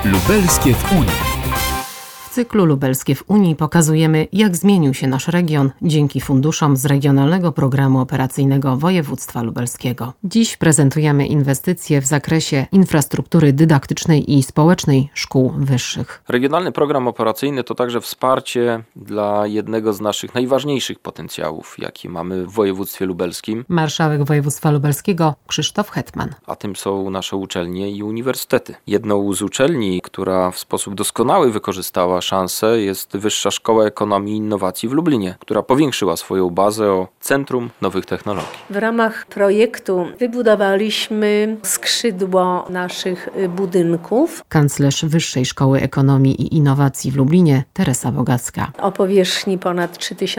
Lubelskie w Unii. W cyklu Lubelskie w Unii pokazujemy, jak zmienił się nasz region dzięki funduszom z Regionalnego Programu Operacyjnego Województwa Lubelskiego. Dziś prezentujemy inwestycje w zakresie infrastruktury dydaktycznej i społecznej szkół wyższych. Regionalny Program Operacyjny to także wsparcie dla jednego z naszych najważniejszych potencjałów, jaki mamy w województwie lubelskim. Marszałek województwa lubelskiego Krzysztof Hetman. A tym są nasze uczelnie i uniwersytety. Jedną z uczelni, która w sposób doskonały wykorzystała szansę, jest Wyższa Szkoła Ekonomii i Innowacji w Lublinie, która powiększyła swoją bazę o Centrum Nowych Technologii. W ramach projektu wybudowaliśmy skrzydło naszych budynków. Kanclerz Wyższej Szkoły Ekonomii i Innowacji w Lublinie Teresa Bogacka. O powierzchni ponad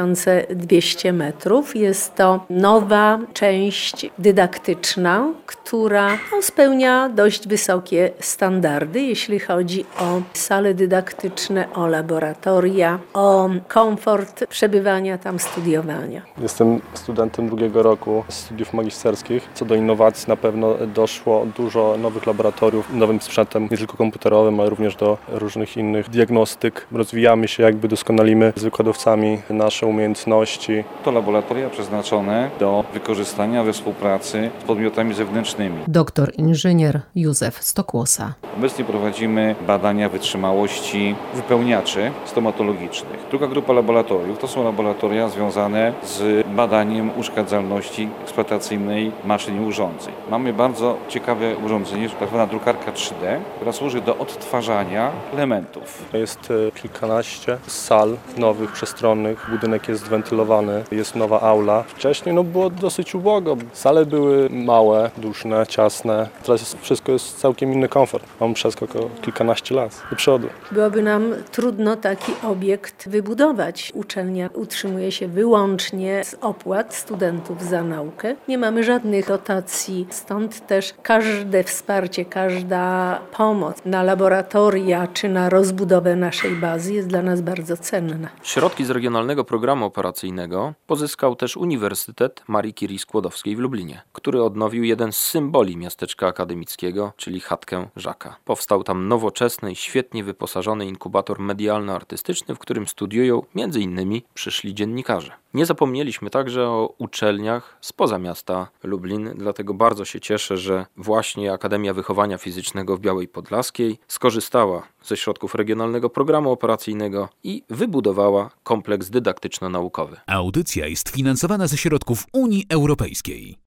3200 metrów. Jest to nowa część dydaktyczna, która spełnia dość wysokie standardy, jeśli chodzi o sale dydaktyczne, o laboratoria, o komfort przebywania tam, studiowania. Jestem studentem drugiego roku studiów magisterskich. Co do innowacji na pewno doszło dużo nowych laboratoriów, nowym sprzętem nie tylko komputerowym, ale również do różnych innych diagnostyk. Rozwijamy się, doskonalimy z wykładowcami nasze umiejętności. To laboratoria przeznaczone do wykorzystania we współpracy z podmiotami zewnętrznymi. Doktor inżynier Józef Stokłosa. Obecnie prowadzimy badania wytrzymałości wypełniaczy stomatologicznych. Druga grupa laboratoriów to są laboratoria związane z badaniem uszkadzalności eksploatacyjnej maszyn i urządzeń. Mamy bardzo ciekawe urządzenie, tak zwana drukarka 3D, która służy do odtwarzania elementów. Jest kilkanaście sal nowych, przestronnych. Budynek jest wentylowany, jest nowa aula. Wcześniej było dosyć ubogo. Sale były małe, duszne, ciasne. Teraz wszystko jest całkiem inny komfort. Mamy przeskok o kilkanaście lat do przodu. Byłoby nam trudno taki obiekt wybudować. Uczelnia utrzymuje się wyłącznie z opłat studentów za naukę. Nie mamy żadnych dotacji, stąd też każde wsparcie, każda pomoc na laboratoria czy na rozbudowę naszej bazy jest dla nas bardzo cenna. Środki z Regionalnego Programu Operacyjnego pozyskał też Uniwersytet Marii Curie Skłodowskiej w Lublinie, który odnowił jeden z symboli miasteczka akademickiego, czyli chatkę Żaka. Powstał tam nowoczesny i świetnie wyposażony inkubator medialno-artystyczny, w którym studiują m.in. przyszli dziennikarze. Nie zapomnieliśmy także o uczelniach spoza miasta Lublin, dlatego bardzo się cieszę, że właśnie Akademia Wychowania Fizycznego w Białej Podlaskiej skorzystała ze środków Regionalnego Programu Operacyjnego i wybudowała kompleks dydaktyczno-naukowy. Audycja jest finansowana ze środków Unii Europejskiej.